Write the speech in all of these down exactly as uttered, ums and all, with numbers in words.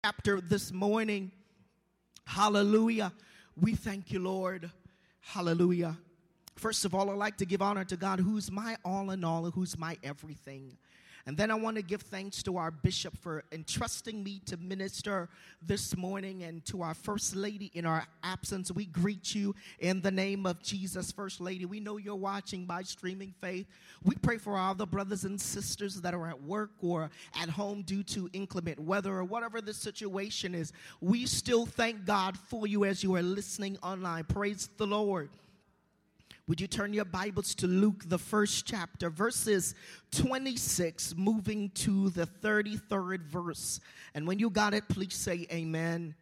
Chapter this morning. Hallelujah. We thank you, Lord. Hallelujah. First of all, I'd like to give honor to God, who's my all in all, who's my everything. And then I want to give thanks to our bishop for entrusting me to minister this morning, and to our First Lady in our absence. We greet you in the name of Jesus. First Lady, we know you're watching by streaming faith. We pray for our other brothers and sisters that are at work or at home due to inclement weather or whatever the situation is. We still thank God for you as you are listening online. Praise the Lord. Would you turn your Bibles to Luke, the first chapter, verses twenty-six, moving to the thirty-third verse. And when you got it, please say amen.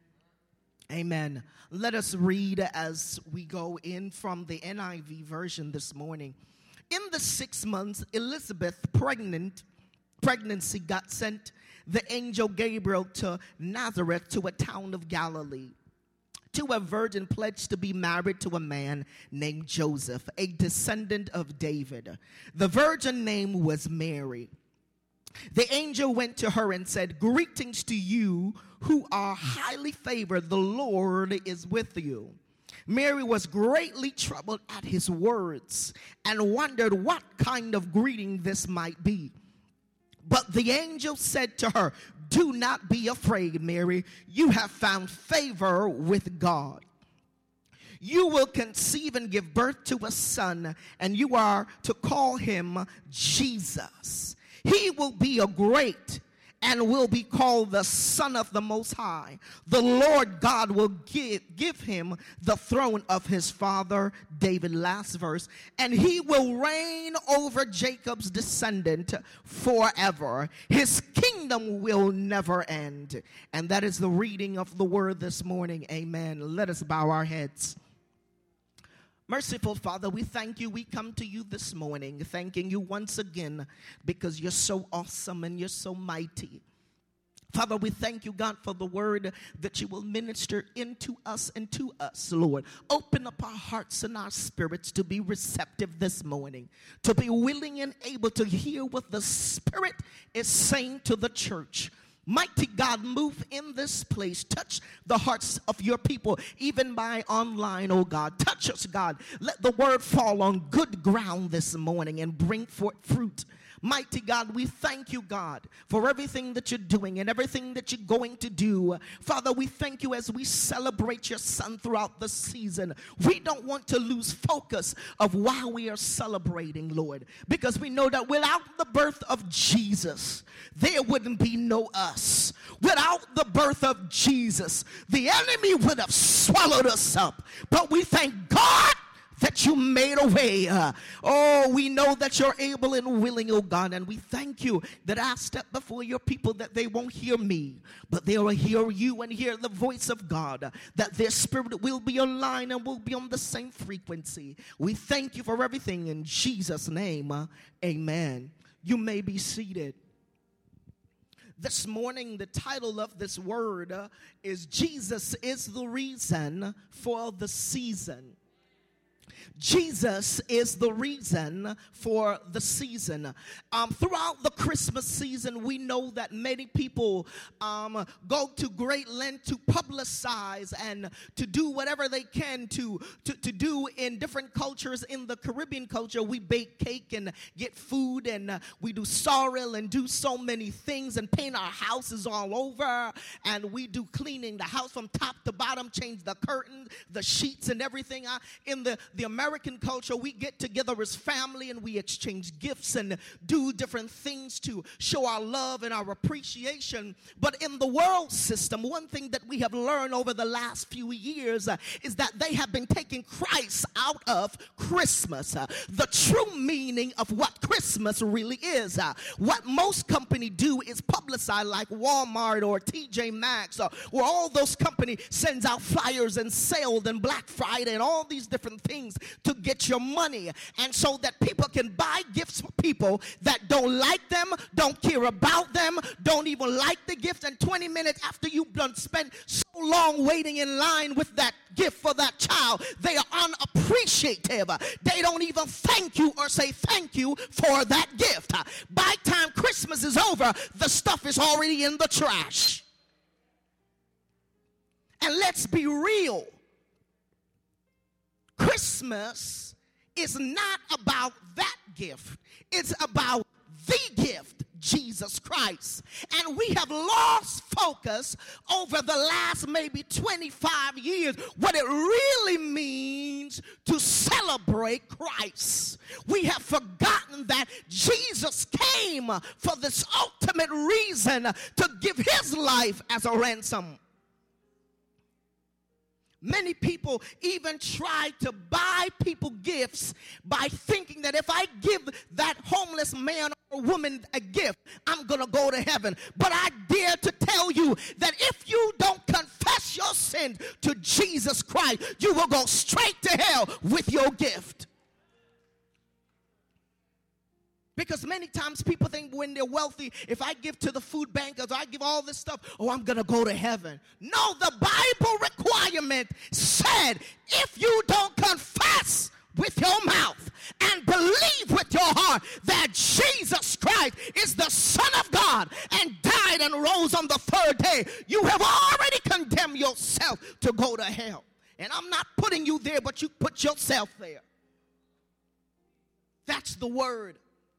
Amen. Let us read as we go in from the N I V version this morning. In the six months, Elizabeth, pregnant, pregnancy got sent the angel Gabriel to Nazareth, to a town of Galilee, to a virgin pledged to be married to a man named Joseph, a descendant of David. The virgin name was Mary. The angel went to her and said, "Greetings to you who are highly favored. The Lord is with you." Mary was greatly troubled at his words and wondered what kind of greeting this might be. But the angel said to her, "Do not be afraid, Mary. You have found favor with God. You will conceive and give birth to a son, and you are to call him Jesus. He will be a great and will be called the Son of the Most High. The Lord God will give, give him the throne of his father David," last verse, "and he will reign over Jacob's descendant forever. His kingdom will never end." And that is the reading of the word this morning. Amen. Let us bow our heads. Merciful Father, we thank you. We come to you this morning thanking you once again because you're so awesome and you're so mighty. Father, we thank you, God, for the word that you will minister into us and to us, Lord. Open up our hearts and our spirits to be receptive this morning, to be willing and able to hear what the Spirit is saying to the church. Mighty God, move in this place. Touch the hearts of your people, even by online, oh God. Touch us, God. Let the word fall on good ground this morning and bring forth fruit. Mighty God, we thank you, God, for everything that you're doing and everything that you're going to do. Father, we thank you as we celebrate your son throughout the season. We don't want to lose focus of why we are celebrating, Lord, because we know that without the birth of Jesus, there wouldn't be no us. Without the birth of Jesus, the enemy would have swallowed us up. But we thank God that you made a way. Uh, oh, we know that you're able and willing, oh God, and we thank you that I step before your people, that they won't hear me, but they will hear you and hear the voice of God, that their spirit will be aligned and will be on the same frequency. We thank you for everything in Jesus' name. Uh, amen. You may be seated. This morning, the title of this word uh, is Jesus is the Reason for the Season. Jesus is the reason for the season. Um, throughout the Christmas season, we know that many people um, go to great length to publicize and to do whatever they can to, to, to do in different cultures. In the Caribbean culture, we bake cake and get food, and uh, we do sorrel and do so many things and paint our houses all over, and we do cleaning the house from top to bottom, change the curtains, the sheets, and everything. Uh, in the, the American culture, we get together as family and we exchange gifts and do different things to show our love and our appreciation. But in the world system, one thing that we have learned over the last few years uh, is that they have been taking Christ out of Christmas. Uh, the true meaning of what Christmas really is. Uh, what most companies do is publicize, like Walmart or T J Maxx, or, or all those companies sends out flyers and sales and Black Friday and all these different things to get your money, and so that people can buy gifts for people that don't like them, don't care about them, don't even like the gift, and twenty minutes after you've done spent so long waiting in line with that gift for that child, they are unappreciative. They don't even thank you or say thank you for that gift. By the time Christmas is over, the stuff is already in the trash. And let's be real. Christmas is not about that gift. It's about the gift, Jesus Christ. And we have lost focus over the last maybe twenty-five years what it really means to celebrate Christ. We have forgotten that Jesus came for this ultimate reason, to give his life as a ransom. Many people even try to buy people gifts by thinking that if I give that homeless man or woman a gift, I'm going to go to heaven. But I dare to tell you that if you don't confess your sins to Jesus Christ, you will go straight to hell with your gift. Because many times people think when they're wealthy, if I give to the food bank, or I give all this stuff, oh, I'm going to go to heaven. No, the Bible requirement said if you don't confess with your mouth and believe with your heart that Jesus Christ is the Son of God and died and rose on the third day, you have already condemned yourself to go to hell. And I'm not putting you there, but you put yourself there. That's the word.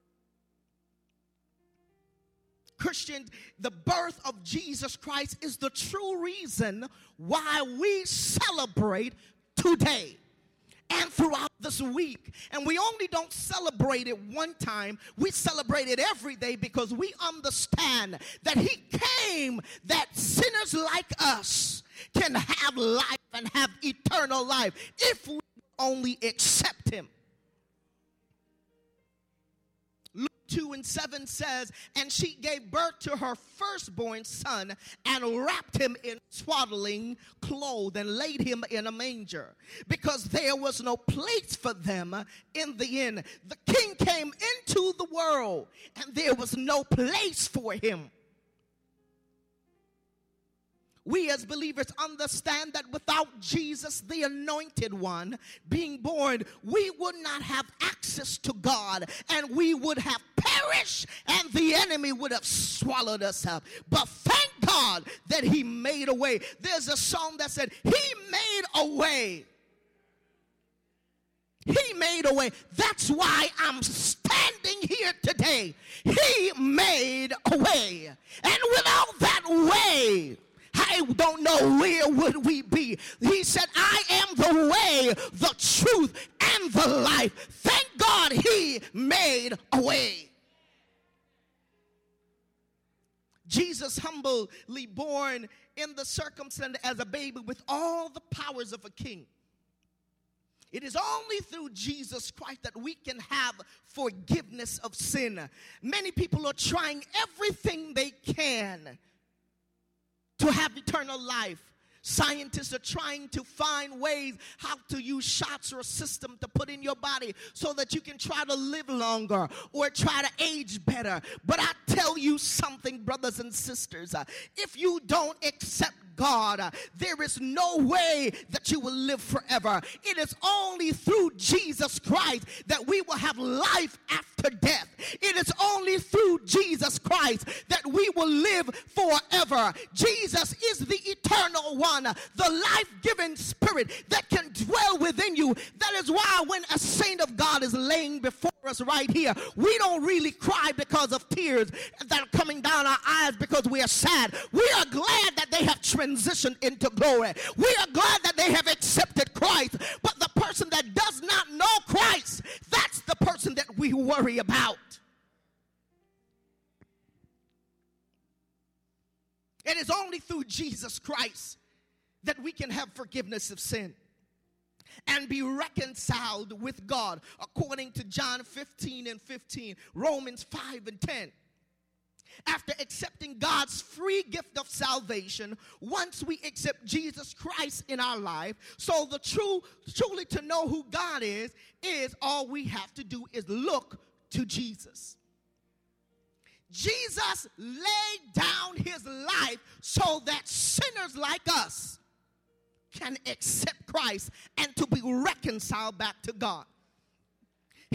Christians, the birth of Jesus Christ is the true reason why we celebrate today and throughout this week. And we only don't celebrate it one time. We celebrate it every day because we understand that he came that sinners like us can have life and have eternal life if we only accept him. two and seven says, and she gave birth to her firstborn son and wrapped him in swaddling clothes and laid him in a manger because there was no place for them in the inn. The king came into the world and there was no place for him. We as believers understand that without Jesus, the anointed one, being born, we would not have access to God and we would have perished and the enemy would have swallowed us up. But thank God that he made a way. There's a song that said, he made a way. He made a way. That's why I'm standing here today. He made a way. And without that way, I don't know where would we be. He said, I am the way, the truth, and the life. Thank God he made a way. Jesus humbly born in the circumstance as a baby with all the powers of a king. It is only through Jesus Christ that we can have forgiveness of sin. Many people are trying everything they can to have eternal life. Scientists are trying to find ways how to use shots or a system to put in your body so that you can try to live longer or try to age better. But I tell you something, brothers and sisters, uh, if you don't accept God, uh, there is no way that you will live forever. It is only through Jesus Christ that we will have life after death. It is only through Jesus Christ that we will live forever. Jesus is the eternal one, the life-giving spirit that can dwell within you. That is why when a saint of God is laying before us right here, we don't really cry because of tears that are coming down our eyes because we are sad. We are glad that they have transitioned into glory. We are glad that they have accepted Christ. But the person that does not know Christ, that's the person that we worry about. It is only through Jesus Christ that we can have forgiveness of sin and be reconciled with God, according to John fifteen and fifteen, Romans five and ten. After accepting God's free gift of salvation, once we accept Jesus Christ in our life, so the true, truly to know who God is, is all we have to do is look to Jesus. Jesus laid down his life so that sinners like us can accept Christ and to be reconciled back to God. He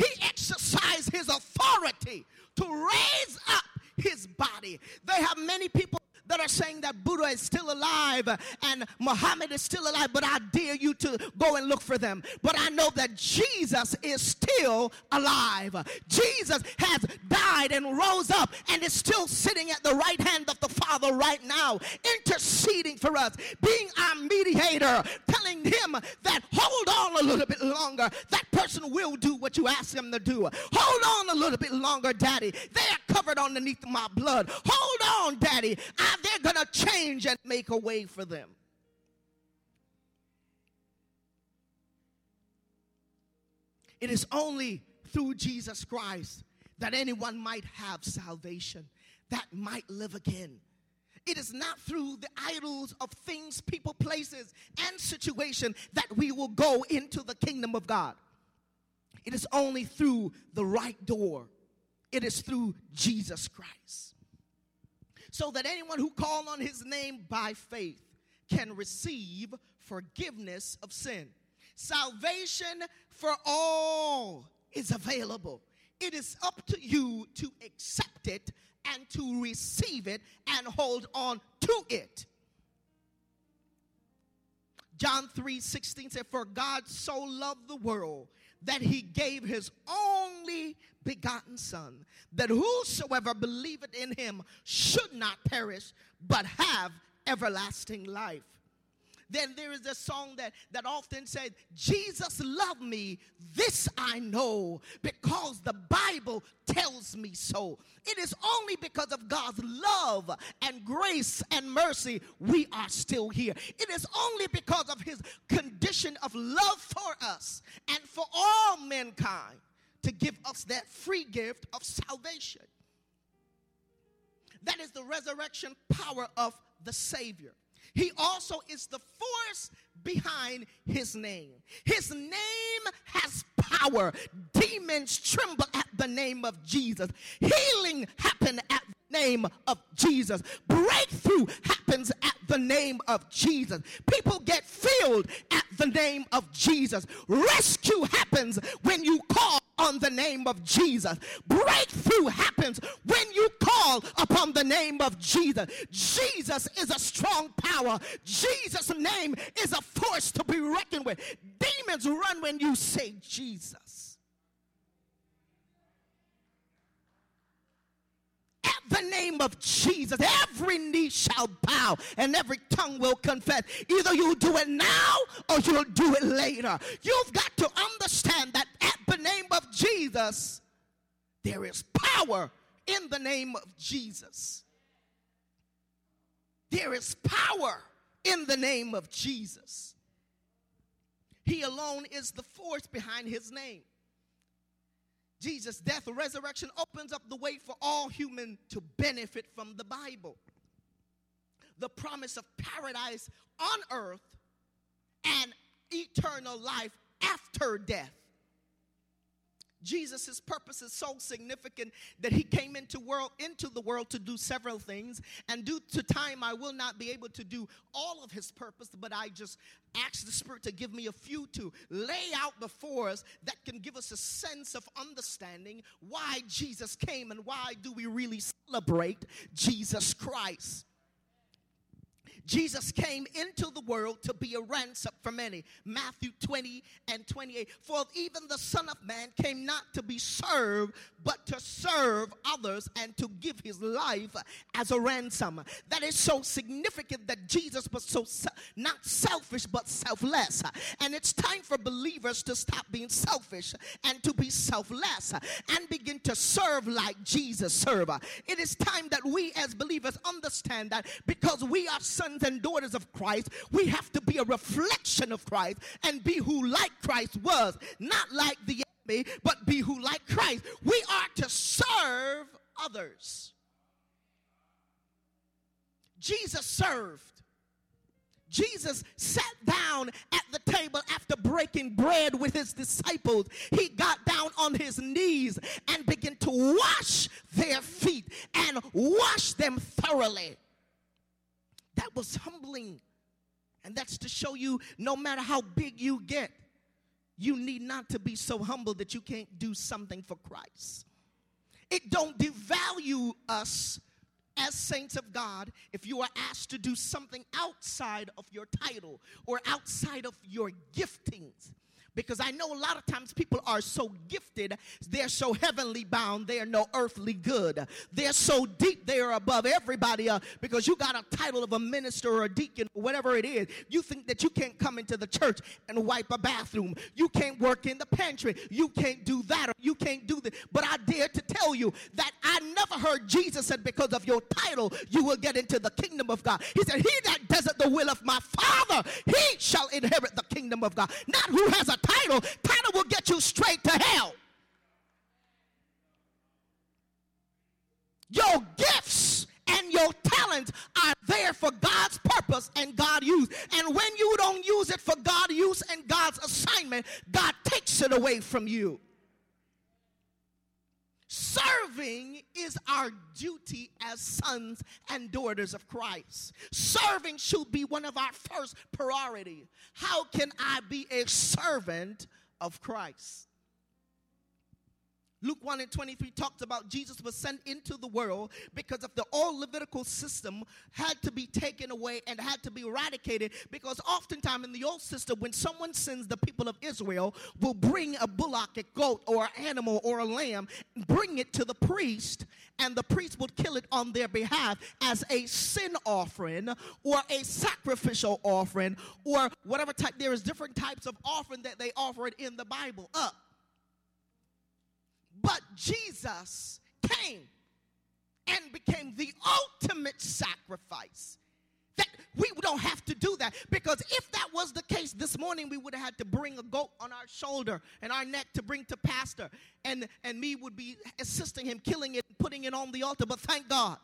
exercised his authority to raise up his body. They have many people that are saying that Buddha is still alive and Muhammad is still alive, but I dare you to go and look for them. But I know that Jesus is still alive. Jesus has died and rose up and is still sitting at the right hand of the Father right now, interceding for us, being our mediator, telling him that hold on a little bit longer. That person will do what you ask them to do. Hold on a little bit longer, Daddy. They are covered underneath my blood. Hold on, Daddy. I, they're going to change and make a way for them. It is only through Jesus Christ that anyone might have salvation, that might live again. It is not through the idols of things, people, places, and situations that we will go into the kingdom of God. It is only through the right door. It is through Jesus Christ. So that anyone who calls on his name by faith can receive forgiveness of sin. Salvation for all is available. It is up to you to accept it and to receive it and hold on to it. John three sixteen said, for God so loved the world that he gave his only begotten Son, that whosoever believeth in him should not perish, but have everlasting life. Then there is a song that, that often said, Jesus loved me, this I know, because the Bible tells me so. It is only because of God's love and grace and mercy we are still here. It is only because of his condition of love for us and for all mankind to give us that free gift of salvation. That is the resurrection power of the Savior. He also is the force behind his name. His name has power. Demons tremble at the name of Jesus. Healing happens at the name of Jesus. Breakthrough happens at the name of Jesus. People get filled at the name of Jesus. Rescue happens when you call on the name of Jesus. Breakthrough happens when you call upon the name of Jesus. Jesus is a strong power. Jesus' name is a force to be reckoned with. Demons run when you say Jesus. At the name of Jesus, every knee shall bow and every tongue will confess. Either you'll do it now or you'll do it later. You've got to understand that at the name of Jesus, there is power in the name of Jesus. There is power in the name of Jesus. He alone is the force behind his name. Jesus' death and resurrection opens up the way for all humans to benefit from the Bible. The promise of paradise on earth and eternal life after death. Jesus' purpose is so significant that he came into world into the world to do several things. And due to time, I will not be able to do all of his purpose, but I just ask the Spirit to give me a few to lay out before us that can give us a sense of understanding why Jesus came and why do we really celebrate Jesus Christ. Jesus came into the world to be a ransom for many. Matthew twenty and twenty-eight. For even the Son of Man came not to be served, but to serve others and to give his life as a ransom. That is so significant that Jesus was so se- not selfish, but selfless. And it's time for believers to stop being selfish and to be selfless and begin to serve like Jesus served. It is time that we as believers understand that because we are sons and daughters of Christ, we have to be a reflection of Christ and be who like Christ was, not like the enemy, but be who like Christ. We are to serve others. Jesus served. Jesus sat down at the table after breaking bread with his disciples. He got down on his knees and began to wash their feet and wash them thoroughly. That was humbling. And that's to show you no matter how big you get, you need not to be so humble that you can't do something for Christ. It don't devalue us as saints of God, if you are asked to do something outside of your title or outside of your giftings, because I know a lot of times people are so gifted, they're so heavenly bound, they are no earthly good. They're so deep, they are above everybody else. Because you got a title of a minister or a deacon or whatever it is, you think that you can't come into the church and wipe a bathroom. You can't work in the pantry. You can't do that or you can't do that. But I dare to tell you that I never heard Jesus said because of your title you will get into the kingdom of God. He said, he that doesn't the will of my Father, he shall inherit the kingdom of God. Not who has a title. Title will get you straight to hell. Your gifts and your talents are there for God's purpose and God use. And when you don't use it for God use and God's assignment, God takes it away from you. Serving is our duty as sons and daughters of Christ. Serving should be one of our first priority. How can I be a servant of Christ? Luke one and twenty-three talks about Jesus was sent into the world because of the old Levitical system had to be taken away and had to be eradicated, because oftentimes in the old system when someone sins, the people of Israel will bring a bullock, a goat, or an animal or a lamb, bring it to the priest, and the priest would kill it on their behalf as a sin offering or a sacrificial offering or whatever type. There is different types of offering that they offer it in the Bible up. But Jesus came and became the ultimate sacrifice. That we don't have to do that, because if that was the case, this morning we would have had to bring a goat on our shoulder and our neck to bring to pastor, and, and me would be assisting him, killing it, putting it on the altar. But thank God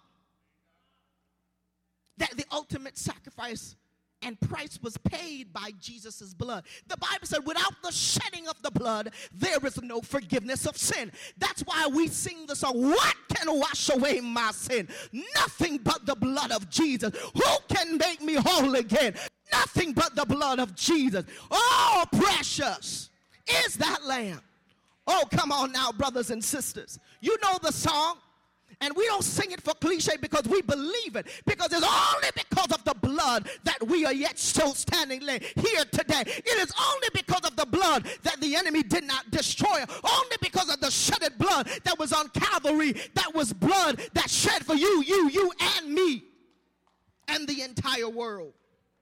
that the ultimate sacrifice and price was paid by Jesus' blood. The Bible said without the shedding of the blood, there is no forgiveness of sin. That's why we sing the song, what can wash away my sin? Nothing but the blood of Jesus. Who can make me whole again? Nothing but the blood of Jesus. Oh, precious is that lamb. Oh, come on now, brothers and sisters. You know the song. And we don't sing it for cliche because we believe it. Because it's only because of the blood that we are yet still standing here today. It is only because of the blood that the enemy did not destroy. Only because of the shedded blood that was on Calvary. That was blood that shed for you, you, you, and me. And the entire world.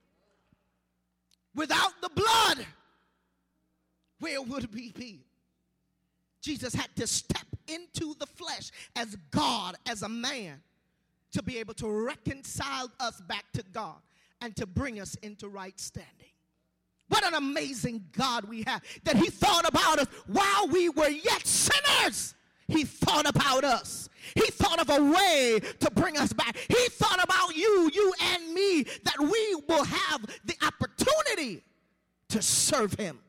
Without the blood, where would we be? Jesus had to step into the flesh as God, as a man, to be able to reconcile us back to God and to bring us into right standing. What an amazing God we have, that he thought about us while we were yet sinners. He thought about us. He thought of a way to bring us back. He thought about you, you and me, that we will have the opportunity to serve him.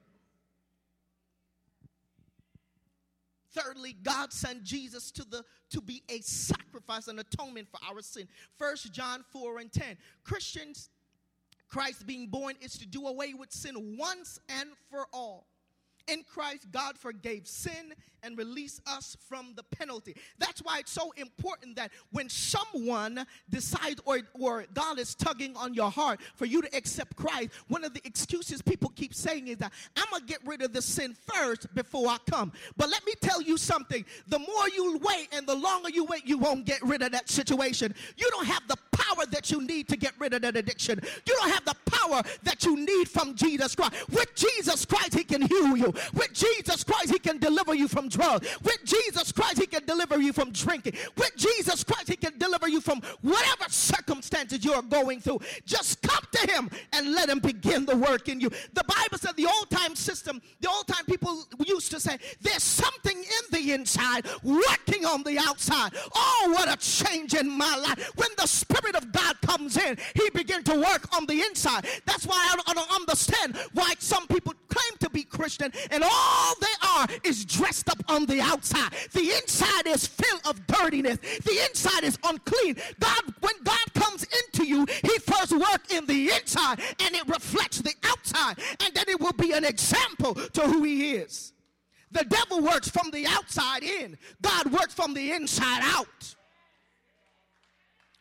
Thirdly, God sent Jesus to the to be a sacrifice and atonement for our sin. First John four and ten. Christians, Christ being born is to do away with sin once and for all. In Christ, God forgave sin and released us from the penalty. That's why it's so important that when someone decides or, or God is tugging on your heart for you to accept Christ, one of the excuses people keep saying is that I'm going to get rid of the sin first before I come. But let me tell you something. The more you wait and the longer you wait, you won't get rid of that situation. You don't have the power that you need to get rid of that addiction. You don't have the power that you need from Jesus Christ. With Jesus Christ, he can heal you. With Jesus Christ, he can deliver you from drugs. With Jesus Christ, he can deliver you from drinking. With Jesus Christ, he can deliver you from whatever circumstances you're going through. Just come to him and let him begin the work in you. The Bible said the old-time system, the old-time people used to say, there's something in the inside working on the outside. Oh, what a change in my life. When the Spirit of God comes in, he begins to work on the inside. That's why I don't, I don't understand why some people claim to be Christian and all they are is dressed up on the outside. The inside is filled of dirtiness. The inside is unclean. God, when God comes into you, he first works in the inside and it reflects the outside, and then it will be an example to who he is. The devil works from the outside in. God works from the inside out.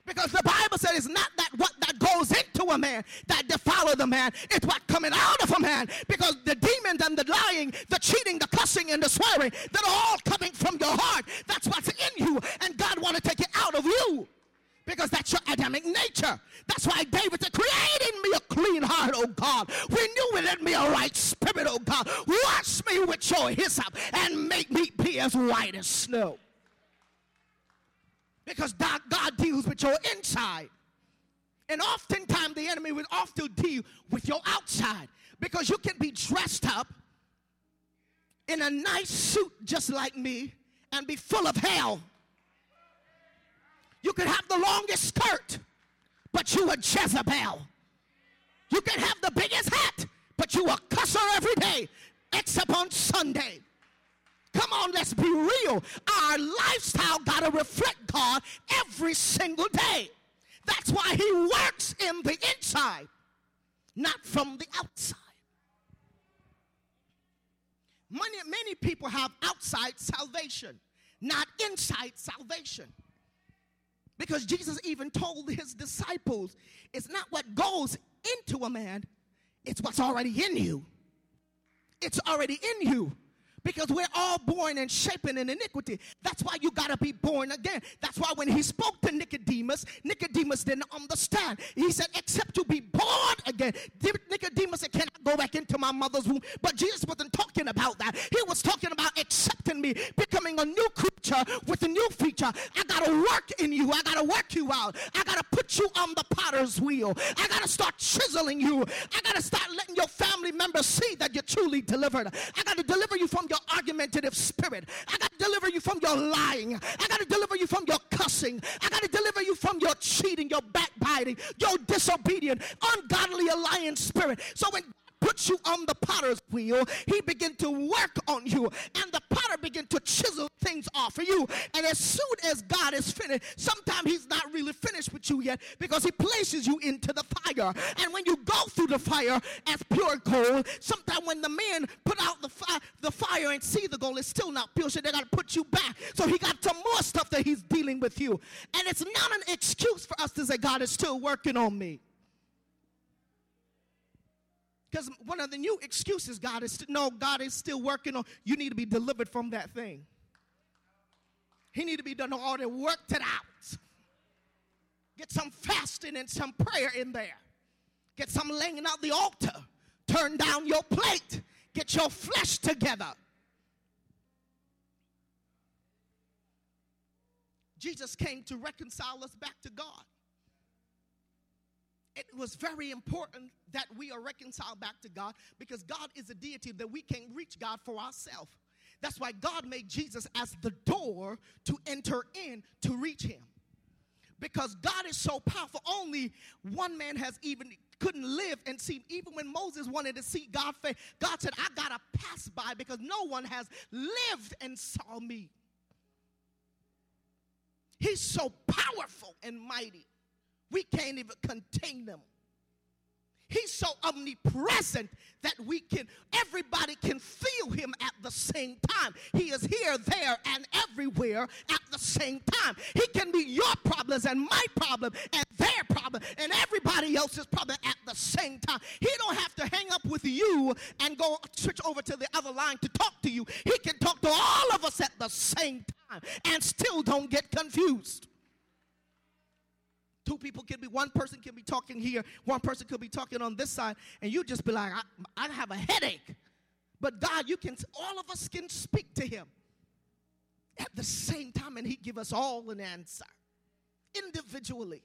Because the Bible said it's not that what that goes into a man that defileth the man. It's what coming out of a man. Because the demons and the lying, the cheating, the cussing, and the swearing, that are all coming from your heart. That's what's in you. And God want to take it out of you. Because that's your Adamic nature. That's why David said, create in me a clean heart, O God. Renew within me a right spirit, O God. Wash me with your hyssop and make me be as white as snow. Because God deals with your inside. And oftentimes the enemy will often deal with your outside. Because you can be dressed up in a nice suit just like me and be full of hell. You can have the longest skirt, but you a Jezebel. You can have the biggest hat, but you a cusser every day, except on Sunday. Come on, let's be real. Our lifestyle got to reflect God every single day. That's why he works in the inside, not from the outside. Many, many people have outside salvation, not inside salvation. Because Jesus even told his disciples, it's not what goes into a man, it's what's already in you. It's already in you. Because we're all born and shapen in iniquity. That's why you got to be born again. That's why when he spoke to Nicodemus, Nicodemus didn't understand. He said, except to be born again. Nicodemus said, can I go back into my mother's womb? But Jesus wasn't talking about that. He was talking about accepting me, becoming a new creature with a new feature. I got to work in you. I got to work you out. I got to put you on the potter's wheel. I got to start chiseling you. I got to start letting your family members see that you're truly delivered. I got to deliver you from your argumentative spirit. I got to deliver you from your lying. I got to deliver you from your cussing. I got to deliver you from your cheating, your backbiting, your disobedient, ungodly alliance spirit. So when God puts you on the potter's wheel, he began to work on you, and the potter began to chisel things off of you. And as soon as God is finished, sometimes he's not really finished with you yet, because he places you into the fire. And when you go through the fire as pure gold, sometimes when the men put out the fire, the fire and see the gold, it's still not pure, so they got to put you back. So he got some more stuff that he's dealing with you. And it's not an excuse for us to say, God is still working on me. Because one of the new excuses, God is, no, God is still working on, you need to be delivered from that thing. He need to be done all that, worked it out. Get some fasting and some prayer in there. Get some laying out the altar. Turn down your plate. Get your flesh together. Jesus came to reconcile us back to God. It was very important that we are reconciled back to God, because God is a deity that we can't reach God for ourselves. That's why God made Jesus as the door to enter in to reach him. Because God is so powerful, only one man has even couldn't live and see. Even when Moses wanted to see God's face, God said, I got to pass by because no one has lived and saw me. He's so powerful and mighty. We can't even contain him. He's so omnipresent that we can, everybody can feel him at the same time. He is here, there, and everywhere at the same time. He can be your problems and my problem and their problem and everybody else's problem at the same time. He don't have to hang up with you and go switch over to the other line to talk to you. He can talk to all of us at the same time and still don't get confused. Two people can be, one person can be talking here, one person could be talking on this side, and you just be like, I, I have a headache. But God, you can, all of us can speak to him at the same time, and he give us all an answer individually.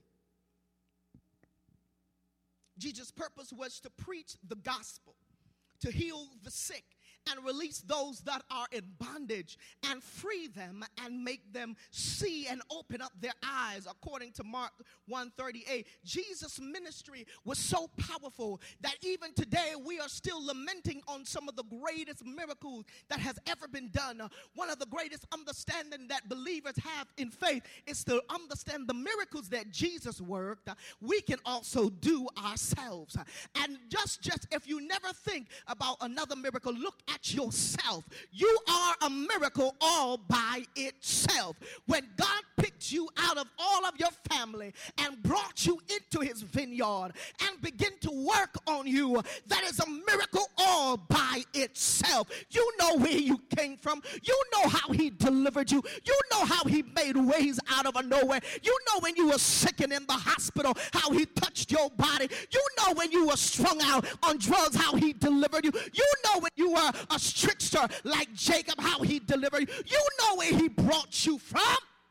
Jesus' purpose was to preach the gospel, to heal the sick, and release those that are in bondage, and free them and make them see and open up their eyes, according to Mark one thirty-eight. Jesus' ministry was so powerful that even today we are still lamenting on some of the greatest miracles that has ever been done. Uh, one of the greatest understanding that believers have in faith is to understand the miracles that Jesus worked, uh, we can also do ourselves. Uh, and just, just if you never think about another miracle, look at at yourself. You are a miracle all by itself. When God picked you out of all of your family and brought you into his vineyard and began to work on you, that is a miracle all by itself. You know where you came from. You know how he delivered you. You know how he made ways out of a nowhere. You know when you were sick and in the hospital, how he touched your body. You know when you were strung out on drugs, how he delivered you. You know when you were a trickster like Jacob, how he delivered you. You know where he brought you from.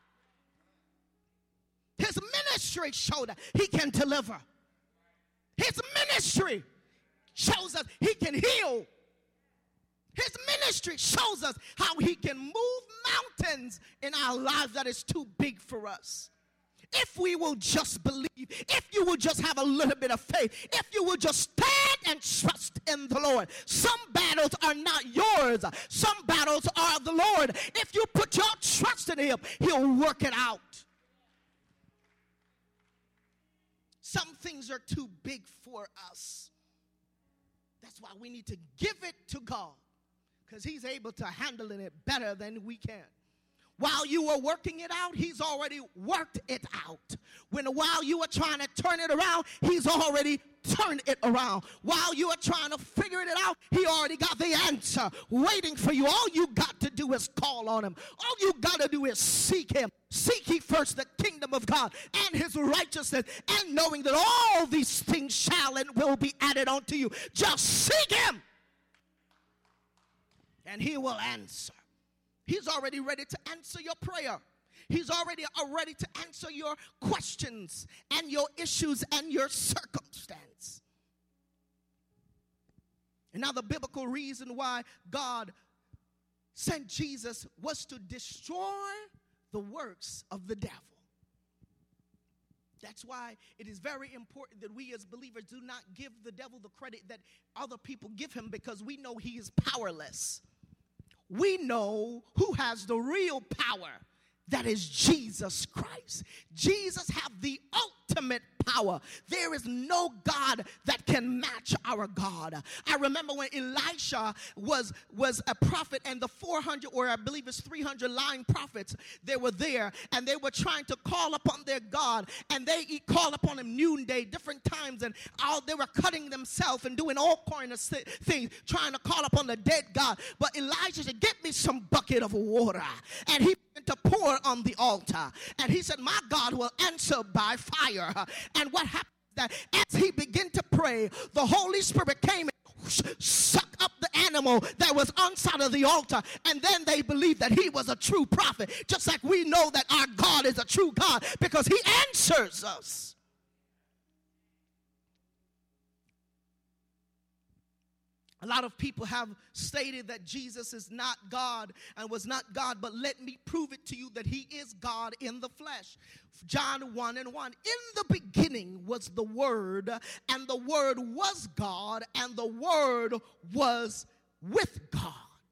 His ministry showed that he can deliver. His ministry shows us he can heal. His ministry shows us how he can move mountains in our lives that is too big for us. If we will just believe, if you will just have a little bit of faith, if you will just stand and trust in the Lord. Some battles are not yours. Some battles are the Lord. If you put your trust in him, he'll work it out. Some things are too big for us. That's why we need to give it to God, because he's able to handle it better than we can. While you were working it out, he's already worked it out. When while you were trying to turn it around, he's already turned it around. While you were trying to figure it out, he already got the answer waiting for you. All you got to do is call on him. All you got to do is seek him. Seek ye first the kingdom of God and his righteousness, and knowing that all these things shall and will be added unto you. Just seek him, and he will answer. He's already ready to answer your prayer. He's already ready to answer your questions and your issues and your circumstance. Another biblical reason why God sent Jesus was to destroy the works of the devil. That's why it is very important that we as believers do not give the devil the credit that other people give him, because we know he is powerless. We know who has the real power. That is Jesus Christ. Jesus have the ultimate power. There is no God that can match our God. I remember when Elisha was, was a prophet, and the four hundred, or I believe it's three hundred lying prophets, they were there, and they were trying to call upon their God, and they called upon him noonday, different times, and all, they were cutting themselves and doing all kinds of things, trying to call upon the dead God. But Elijah said, get me some bucket of water. And he to pour on the altar, and he said, my God will answer by fire. And what happened is that as he began to pray, the Holy Spirit came and sucked up the animal that was on side of the altar, and then they believed that he was a true prophet, just like we know that our God is a true God, because he answers us. A lot of people have stated that Jesus is not God and was not God, but let me prove it to you that he is God in the flesh. John one and one, in the beginning was the Word, and the Word was God, and the Word was with God.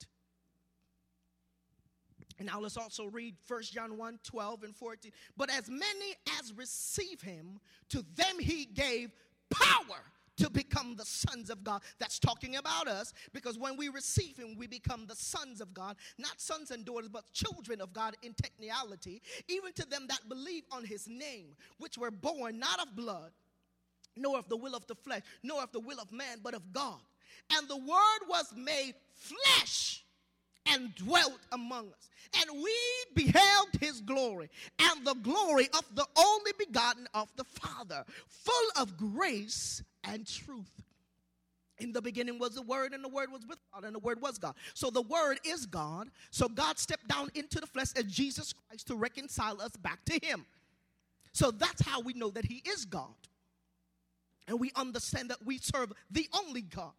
And now let's also read First John one, twelve and fourteen. But as many as receive him, to them he gave power to become the sons of God. That's talking about us, because when we receive him, we become the sons of God, not sons and daughters, but children of God in technicality, even to them that believe on his name, which were born not of blood, nor of the will of the flesh, nor of the will of man, but of God. And the word was made flesh and dwelt among us. And we beheld his glory, and the glory of the only begotten of the Father, full of grace and truth. In the beginning was the Word, and the Word was with God, and the Word was God. So the Word is God. So God stepped down into the flesh as Jesus Christ to reconcile us back to him. So that's how we know that he is God. And we understand that we serve the only God.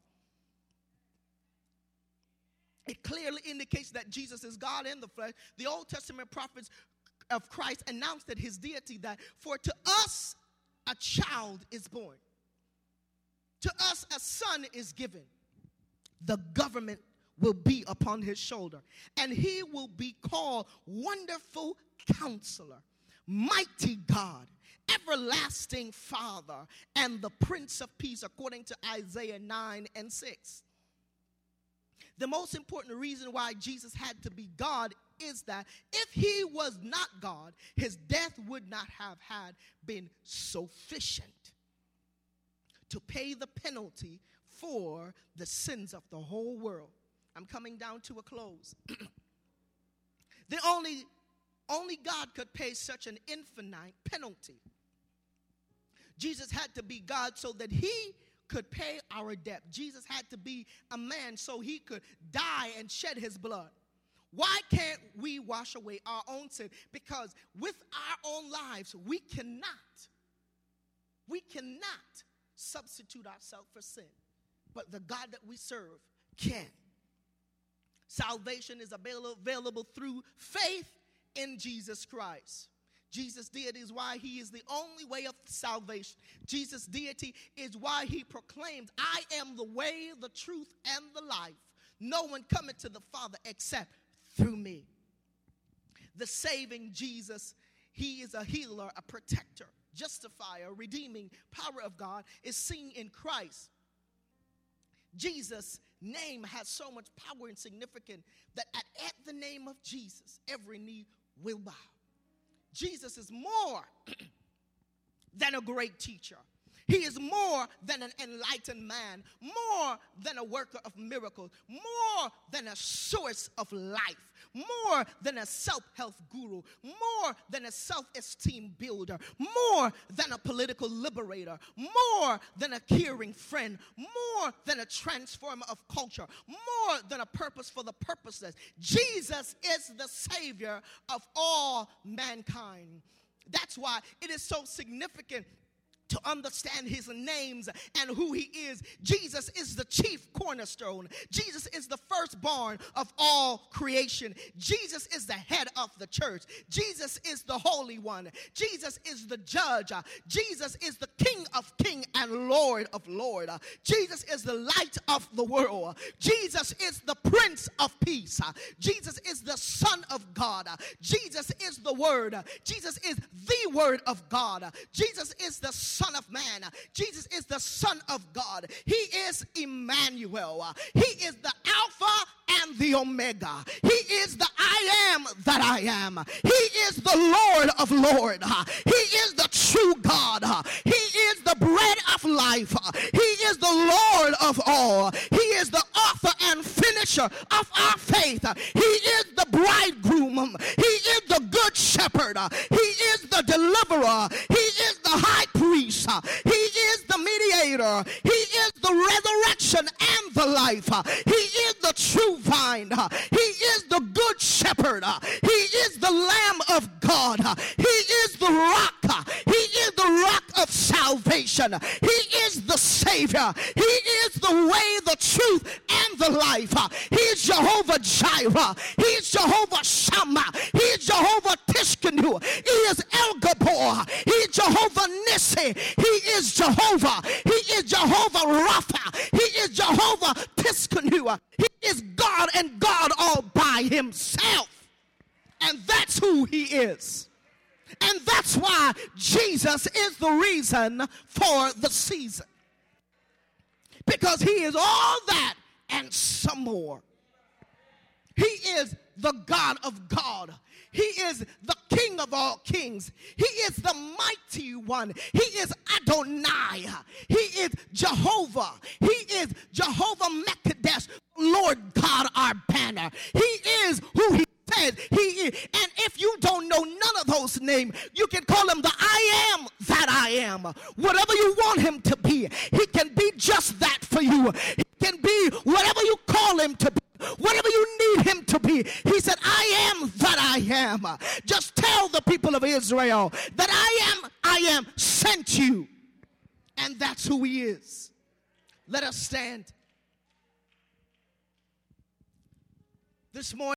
It clearly indicates that Jesus is God in the flesh. The Old Testament prophets of Christ announced that his deity, that for to us a child is born, to us a son is given. The government will be upon his shoulder, and he will be called Wonderful Counselor, Mighty God, Everlasting Father, and the Prince of Peace, according to Isaiah nine and six. The most important reason why Jesus had to be God is that if he was not God, his death would not have had been sufficient to pay the penalty for the sins of the whole world. I'm coming down to a close. The only, only God could pay such an infinite penalty. Jesus had to be God so that he could pay our debt. Jesus had to be a man so he could die and shed his blood. Why can't we wash away our own sin? Because with our own lives, we cannot, we cannot substitute ourselves for sin. But the God that we serve can. Salvation is available, available through faith in Jesus Christ. Jesus' deity is why he is the only way of salvation. Jesus' deity is why he proclaimed, I am the way, the truth, and the life. No one cometh to the Father except through me. The saving Jesus, he is a healer, a protector, justifier, redeeming power of God is seen in Christ. Jesus' name has so much power and significance that at, at the name of Jesus, every knee will bow. Jesus is more than a great teacher. He is more than an enlightened man, more than a worker of miracles, more than a source of life, more than a self-help guru, more than a self-esteem builder, more than a political liberator, more than a caring friend, more than a transformer of culture, more than a purpose for the purposeless. Jesus is the Savior of all mankind. That's why it is so significant to understand his names and who he is. Jesus is the chief cornerstone. Jesus is the firstborn of all creation. Jesus is the head of the church. Jesus is the Holy One. Jesus is the judge. Jesus is the King of kings and Lord of lords. Jesus is the light of the world. Jesus is the Prince of Peace. Jesus is the Son of God. Jesus is the Word. Jesus is the Word of God. Jesus is the Son of Man. Jesus is the Son of God. He is Emmanuel. He is the Alpha and the Omega. He is the I am that I am. He is the Lord of Lords. He is the true God. He is the bread of life. He is the Lord of all. He is the author and finisher of our faith. He is the bridegroom. He is the good shepherd. He is the deliverer. He is the high priest. He is the mediator. He is the resurrection and the life. He is the true vine. He is the good shepherd. He is the Lamb of God. He is the rock. He is the rock of salvation. He is the Savior. He is the way, the truth, and the life. He is Jehovah Jireh. He is Jehovah Shammah. He is Jehovah Tishkenu. He is El Gabor. He is Jehovah Nissi. He is Jehovah. He is Jehovah Rapha. He is Jehovah Tishkenu. He is God and God all by himself. And that's who he is. And that's why Jesus is the reason for the season. Because he is all that and some more. He is the God of God. He is the King of all kings. He is the mighty one. He is Adonai. He is Jehovah. He is Jehovah Mekadesh, Lord God, our banner. He is who he says he is. And if you don't know none of those names, you can call him the I am that I am. Whatever you want him to be, he can be just that for you. He can be whatever you call him to be. Whatever you need him to be. He said, I am that I am. Just tell the people of Israel that I am, I am sent you. And that's who he is. Let us stand. This morning.